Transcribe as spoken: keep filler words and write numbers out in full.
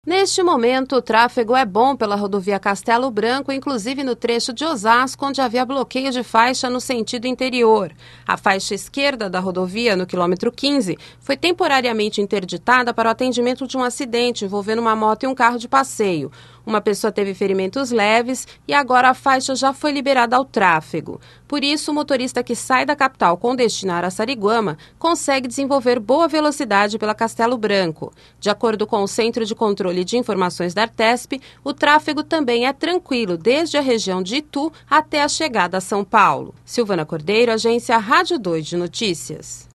Neste momento, o tráfego é bom pela rodovia Castelo Branco, inclusive no trecho de Osasco, onde havia bloqueio de faixa no sentido interior. A faixa esquerda da rodovia, no quilômetro quinze, foi temporariamente interditada para o atendimento de um acidente envolvendo uma moto e um carro de passeio. Uma pessoa teve ferimentos leves e agora a faixa já foi liberada ao tráfego. Por isso, o motorista que sai da capital com destino a Araçariguama consegue desenvolver boa velocidade pela Castelo Branco. De acordo com o Centro de Controle de Informações da Artesp, o tráfego também é tranquilo desde a região de Itu até a chegada a São Paulo. Silvana Cordeiro, Agência Rádio dois de Notícias.